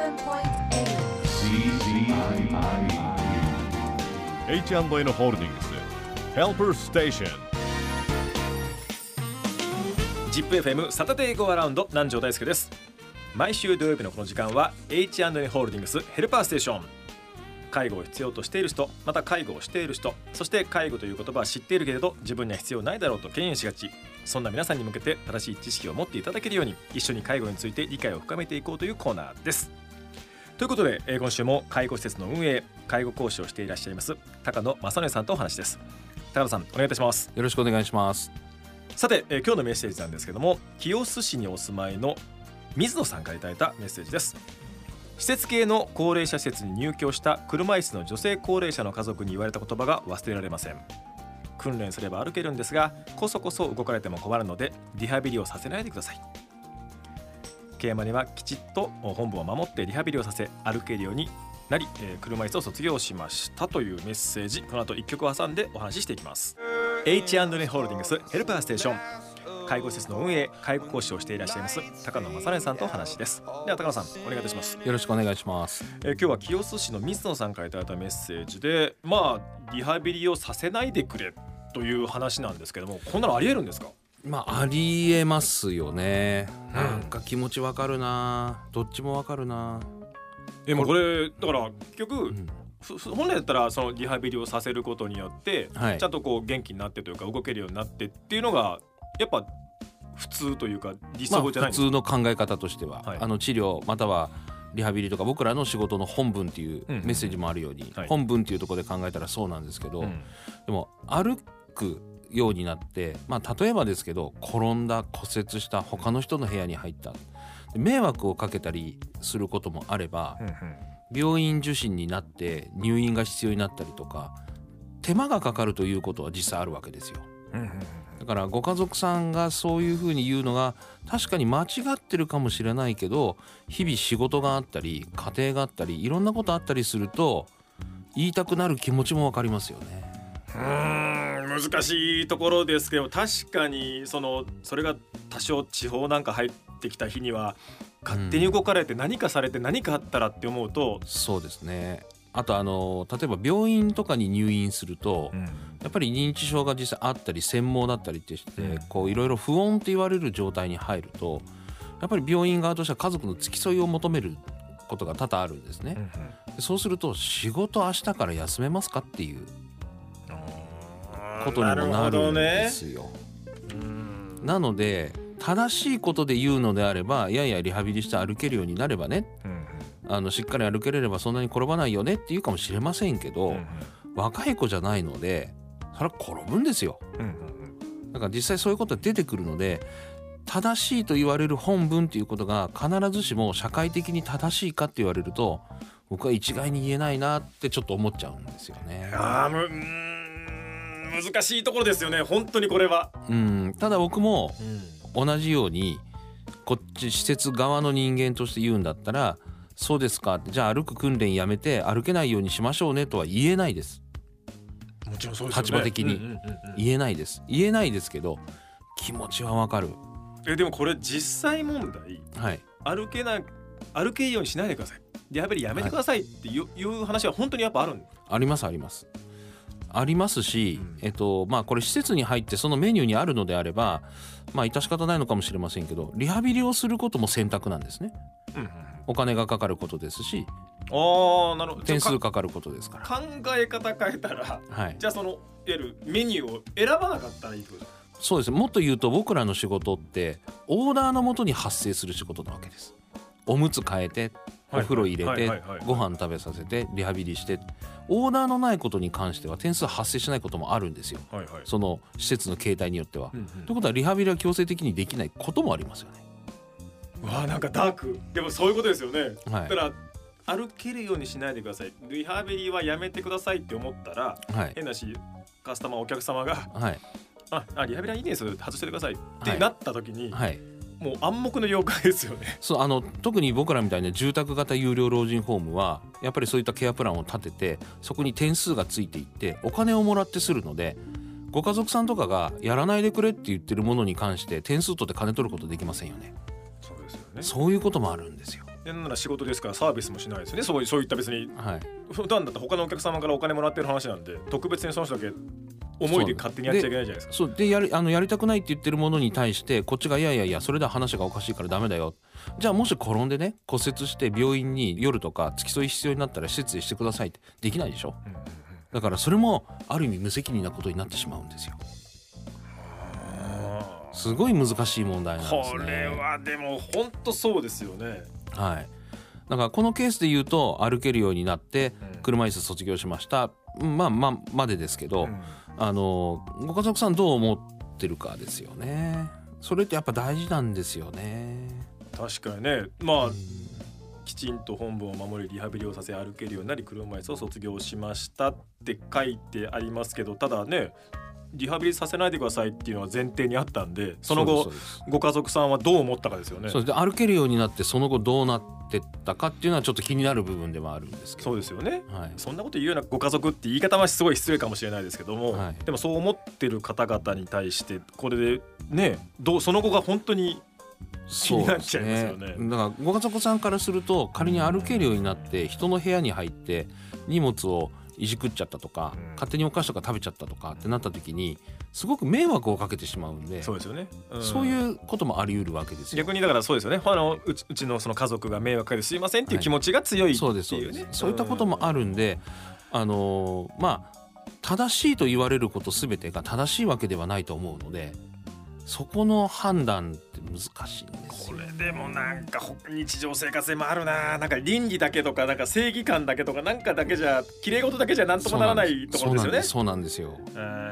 H&N ホールディングス Helper Station ZIPFM サタデーゴーアラウンド南條大輔です。毎週土曜日のこの時間は H&N ホールディングスヘルパーステーション。介護を必要としている人、また介護をしている人、そして介護という言葉は知っているけれど自分には必要ないだろうと敬遠しがち、そんな皆さんに向けて正しい知識を持っていただけるように一緒に介護について理解を深めていこうというコーナーです。ということで、今週も介護施設の運営、介護講師をしていらっしゃいます高野正則さんとお話です。高野さん、お願いいたします。 よろしくお願いします。 さて、今日のメッセージなんですけども、清須市にお住まいの水野さんからいただいたメッセージです。施設系の高齢者施設に入居した車椅子の女性高齢者の家族に言われた言葉が忘れられません。訓練すれば歩けるんですが、こそこそ動かれても困るのでリハビリをさせないでください。ケヤマにはきちっと本部を守ってリハビリをさせ歩けるようになり、車椅子を卒業しましたというメッセージ。この後1曲を挟んでお話ししていきます。 H&N ホールディングスヘルパーステーション、介護施設の運営、介護講師をしていらっしゃいます高野正則さんとお話です。では高野さん、お願いいたします。 よろしくお願いします。 今日は清須市の水野さんからいただいたメッセージで、リハビリをさせないでくれという話なんですけども、こんなのありえるんですか？ ありえますよね。なんか気持ちわかるな、どっちもわかるな。 もうこれだから結局、本来だったらそのリハビリをさせることによって、ちゃんとこう元気になってというか動けるようになってっていうのがやっぱ普通というか理想じゃないですか。 普通の考え方としては、治療またはリハビリとか僕らの仕事の本文っていうメッセージもあるように、本文っていうところで考えたらそうなんですけど、でも歩くようになって、例えばですけど転んだ、骨折した、他の人の部屋に入った、迷惑をかけたりすることもあれば、病院受診になって入院が必要になったりとか手間がかかるということは実際あるわけですよ。だからご家族さんがそういうふうに言うのが確かに間違ってるかもしれないけど、日々仕事があったり家庭があったりいろんなことあったりすると言いたくなる気持ちもわかりますよね。 難しいところですけど、確かにそれが多少地方なんか入ってきた日には勝手に動かれて何かされて何かあったらって思うと、 そうですね。あと例えば病院とかに入院すると、やっぱり認知症が実際あったり専門だったりってして、こういろいろ不穏って言われる状態に入ると、やっぱり病院側としては家族の付き添いを求めることが多々あるんですね。そうすると仕事明日から休めますかっていうことにもなるんですよ。なので正しいことで言うのであれば、いやいやリハビリして歩けるようになればね、しっかり歩けれればそんなに転ばないよねって言うかもしれませんけど、若い子じゃないのでそれは転ぶんですよ。だから実際そういうことが出てくるので、正しいと言われる本文っていうことが必ずしも社会的に正しいかって言われると、僕は一概に言えないなってちょっと思っちゃうんですよね。 難しいところですよね、本当にこれは。 ただ僕も同じようにこっち施設側の人間として言うんだったら、そうですか、じゃあ歩く訓練やめて歩けないようにしましょうねとは言えないです。 もちろんそうですよね。 立場的に言えないですけど気持ちはわかる。 でもこれ実際問題、歩けるようにしないでください、リハビリやめてくださいっていう話は本当にやっぱあるんです。 ありますし、これ施設に入ってそのメニューにあるのであれば、致し方ないのかもしれませんけど、リハビリをすることも選択なんですね。お金がかかることですし、 なるほど、 点数かかることですから。 考え方変えたら、じゃあいわゆるメニューを選ばなかったらいいってことですか？ そうです。もっと言うと僕らの仕事ってオーダーのもとに発生する仕事なわけです。おむつ変えて、お風呂入れて、ご飯食べさせて、リハビリして、オーダーのないことに関しては点数発生しないこともあるんですよ。その施設の形態によっては。ということはリハビリは強制的にできないこともありますよね。 なんかダーク。でもそういうことですよね。だから歩けるようにしないでください、リハビリはやめてくださいって思ったら、変なしカスタマーお客様が、リハビリはいいです外してくださいってなった時に、もう暗黙の了解ですよね。 特に僕らみたいな住宅型有料老人ホームはやっぱりそういったケアプランを立てて、そこに点数がついていってお金をもらってするので、ご家族さんとかがやらないでくれって言ってるものに関して点数取って金取ることできませんよね。 そうですよね。 そういうこともあるんですよ。 なんなら仕事ですからサービスもしないですよね。そういった別に、普段だったら他のお客様からお金もらってる話なんで、特別にその人だけ思いで勝手にやっちゃいけないじゃないですか。 そうでやりたくないって言ってるものに対してこっちがいやそれでは話がおかしいからダメだよ、じゃあもし転んでね骨折して病院に夜とか付き添い必要になったら施設でしてくださいってできないでしょ、だからそれもある意味無責任なことになってしまうんですよ。すごい難しい問題なんですね。 これはでも本当そうですよね。 はい。だからこのケースで言うと歩けるようになって車椅子卒業しました、までですけど、ご家族さんどう思ってるかですよね。それってやっぱ大事なんですよね。 確かにね。きちんと本分を守りリハビリをさせ歩けるようになり車椅子を卒業しましたって書いてありますけど、ただねリハビリさせないでくださいっていうのは前提にあったんで、その後ご家族さんはどう思ったかですよね。 そうです。歩けるようになってその後どうなってったかっていうのはちょっと気になる部分ではあるんですけど。 そうですよね、そんなこと言うようなご家族って言い方はすごい失礼かもしれないですけども、でもそう思ってる方々に対してこれでねその後が本当に気になっちゃいますよね。 だからご家族さんからすると仮に歩けるようになって人の部屋に入って荷物をいじくっちゃったとか、勝手にお菓子とか食べちゃったとかってなった時にすごく迷惑をかけてしまうんで。 そうですよね、 そういうこともあり得るわけですよ。 逆にだからそうですよね。うちのその家族が迷惑かけてすいませんっていう気持ちが強いっていうね、 そういったこともあるんで、正しいと言われること全てが正しいわけではないと思うので、そこの判断って難しいんですよ。 これでもなんか日常生活でもあるな、なんか倫理だけとかなんか正義感だけとかなんかだけじゃ綺麗事だけじゃなんともならないところですよね。 そうなんですよ。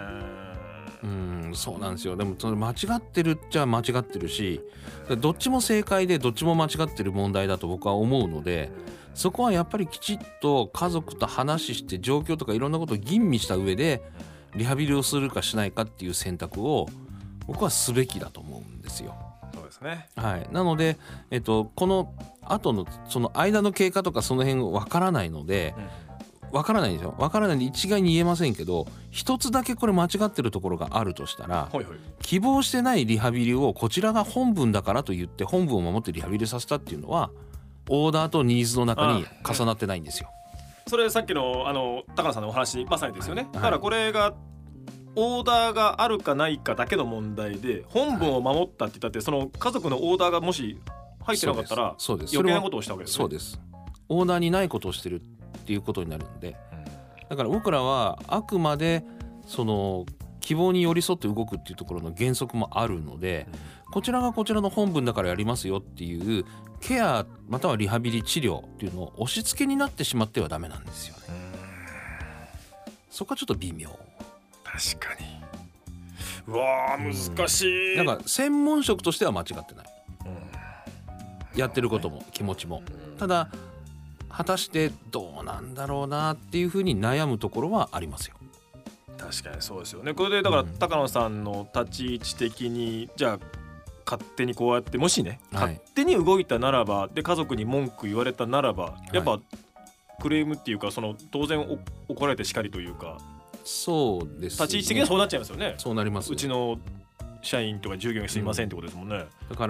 そうなんですよ。でもそれ間違ってるっちゃ間違ってるし、どっちも正解でどっちも間違ってる問題だと僕は思うので、そこはやっぱりきちっと家族と話して状況とかいろんなことを吟味した上でリハビリをするかしないかっていう選択を僕はすべきだと思うんですよ。 そうですね。 なので、この後のその間の経過とかその辺わからないので、わからないんでしょ。わからないんで一概に言えませんけど、一つだけこれ間違ってるところがあるとしたら、希望してないリハビリをこちらが本文だからと言って本文を守ってリハビリさせたっていうのはオーダーとニーズの中に重なってないんですよ。 それさっきの高野さんのお話まさにですよね。だからこれがオーダーがあるかないかだけの問題で、本文を守ったって言ったってその家族のオーダーがもし入ってなかったら余計なことをしたわけですね。 そうです。オーダーにないことをしてるっていうことになるんで、だから僕らはあくまでその希望に寄り添って動くっていうところの原則もあるので、こちらがこちらの本文だからやりますよっていうケアまたはリハビリ治療っていうのを押し付けになってしまってはダメなんですよね。そこはちょっと微妙。 確かに。うわー難しい。 なんか専門職としては間違ってない、やってることも気持ちも、ただ果たしてどうなんだろうなっていうふうに悩むところはありますよ。 確かにそうですよね。これでだから高野さんの立ち位置的にじゃあ勝手にこうやってもしね、勝手に動いたならばで家族に文句言われたならばやっぱクレームっていうかその当然怒られて叱りというか、 そうですね、 立ち位置的にはそうなっちゃいますよね。 そうなります。 うちの社員とか従業員すいませんってことですもんね。 だから、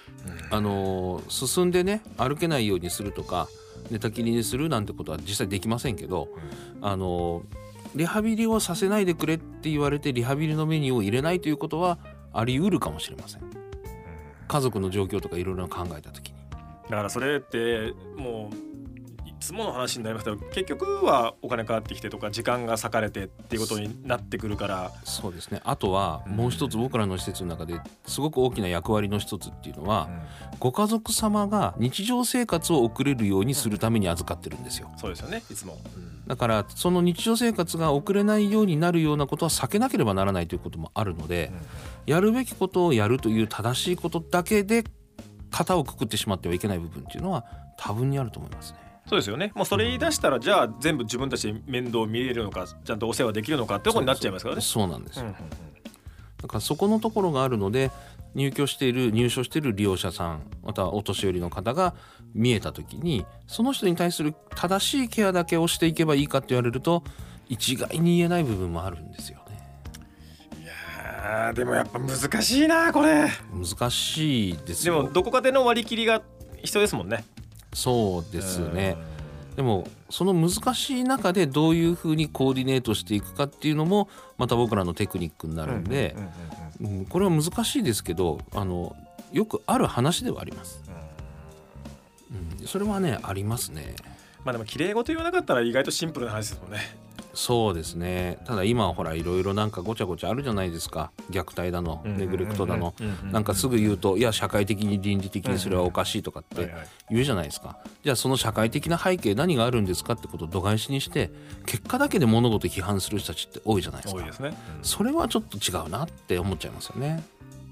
進んでね歩けないようにするとか寝たきりにするなんてことは実際できませんけど、リハビリをさせないでくれって言われてリハビリのメニューを入れないということはあり得るかもしれません。家族の状況とかいろいろ考えた時に。 だからそれってもういつもの話になりますけど、結局はお金かかってきてとか時間が割かれてっていうことになってくるから。 そうですね。あとはもう一つ僕らの施設の中ですごく大きな役割の一つっていうのは、ご家族様が日常生活を送れるようにするために預かってるんですよ。 そうですよね。いつも、 だからその日常生活が送れないようになるようなことは避けなければならないということもあるので、やるべきことをやるという正しいことだけで型をくくってしまってはいけない部分っていうのは多分にあると思いますね。 そうですよね。もうそれ言い出したらじゃあ全部自分たちで面倒見れるのかちゃんとお世話できるのかってところになっちゃいますからね。 そうなんですよ、だからそこのところがあるので入所している利用者さんまたはお年寄りの方が見えた時にその人に対する正しいケアだけをしていけばいいかって言われると一概に言えない部分もあるんですよね。 いやでもやっぱ難しいなこれ。 難しいですよ。 でもどこかでの割り切りが必要ですもんね。 そうですね。でもその難しい中でどういうふうにコーディネートしていくかっていうのもまた僕らのテクニックになるんで、これは難しいですけどよくある話ではあります。それはねありますね。 まあでも綺麗事言わなかったら意外とシンプルな話ですもんね。 そうですね。ただ今はほらいろいろなんかごちゃごちゃあるじゃないですか。虐待だのネグレクトだのなんかすぐ言うといや社会的に倫理的にそれはおかしいとかって言うじゃないですか。じゃあその社会的な背景何があるんですかってことを度外視にして結果だけで物事批判する人たちって多いじゃないですか。 多いですね。 それはちょっと違うなって思っちゃいますよね。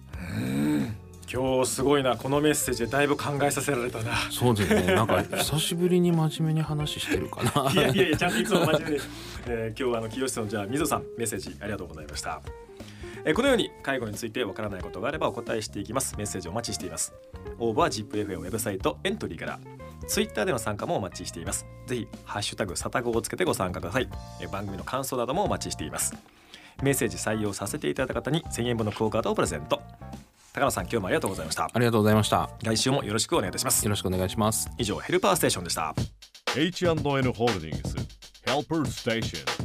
今日すごいな。このメッセージでだいぶ考えさせられたな。 そうですね。なんか久しぶりに真面目に話してるかな。 いやちゃんといつも真面目に、今日は清室のじゃあ水野さんメッセージありがとうございました。このように介護についてわからないことがあればお答えしていきます。メッセージお待ちしています。応募は ZIPFM ウェブサイトエントリーから、ツイッターでの参加もお待ちしています。ぜひハッシュタグサタゴをつけてご参加ください。番組の感想などもお待ちしています。メッセージ採用させていただいた方に1000円分のクオカードをプレゼント。高野さん今日もありがとうございました。 ありがとうございました。 来週もよろしくお願いいたします。 よろしくお願いします。 以上ヘルパーステーションでした。 H&N ホールディングス Helper Station